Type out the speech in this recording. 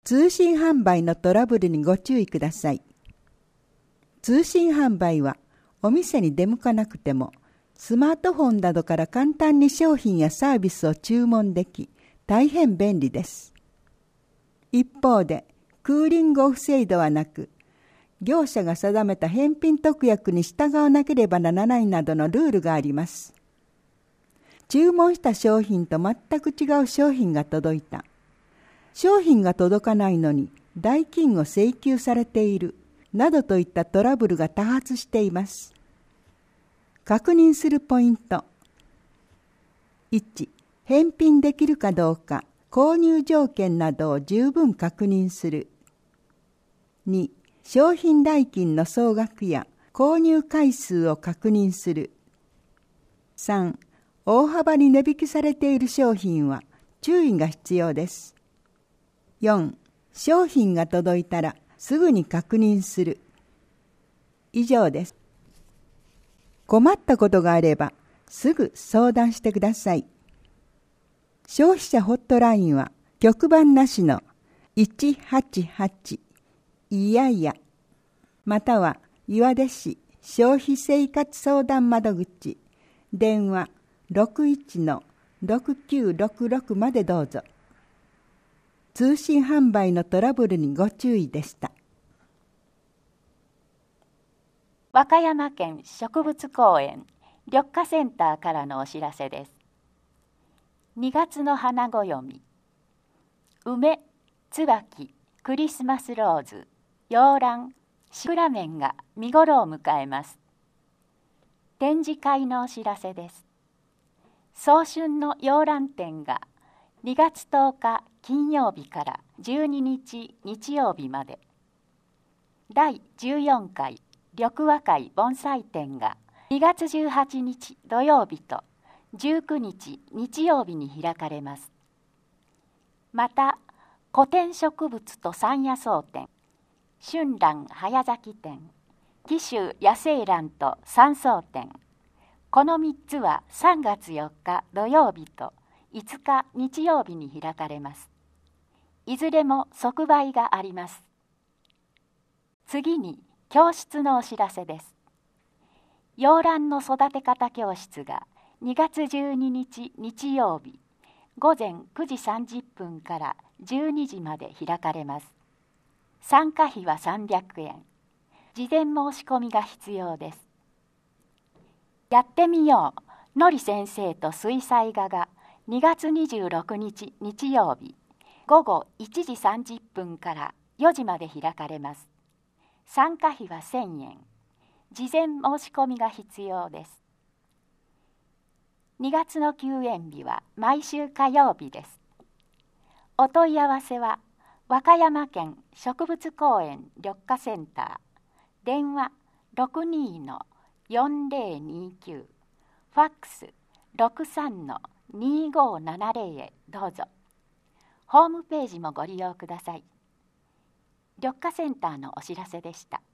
通信販売のトラブルにご注意ください。通信販売はお店に出向かなくてもスマートフォンなどから簡単に商品やサービスを注文でき、大変便利です。一方でクーリングオフ制度はなく、業者が定めた返品特約に従わなければならないなどのルールがあります。注文した商品と全く違う商品が届いた。商品が届かないのに代金を請求されているなどといったトラブルが多発しています。確認するポイント。1、返品できるかどうか、購入条件などを十分確認する。2、商品代金の総額や購入回数を確認する。3、大幅に値引きされている商品は注意が必要です。4、商品が届いたらすぐに確認する。以上です。困ったことがあればすぐ相談してください。消費者ホットラインは局番なしの188いやいや、または岩出市消費生活相談窓口電話 61-6966 までどうぞ。通信販売のトラブルにご注意でした。 和歌山県植物公園緑化センターからのお知らせです。2月の花暦、梅、椿、クリスマスローズ、洋蘭、シクラメンが見頃を迎えます。展示会のお知らせです。早春の洋蘭展が2月10日金曜日から12日日曜日まで、第14回緑和会盆栽展が2月18日土曜日と19日日曜日に開かれます。また古典植物と山野草展、春蘭早咲き展、紀州野生蘭と山草展、この3つは3月4日土曜日と5日日曜日に開かれます。いずれも即売があります。次に教室のお知らせです。洋蘭の育て方教室が2月12日日曜日午前9時30分から12時まで開かれます。参加費は300円。事前申し込みが必要です。やってみようのり先生と水彩画が2月26日日曜日午後1時30分から4時まで開かれます。参加費は1000円。事前申し込みが必要です。2月の休園日は毎週火曜日です。お問い合わせは和歌山県植物公園緑化センター電話 62-4029 ファックス 63-2570 へどうぞ。ホームページもご利用ください。緑化センターのお知らせでした。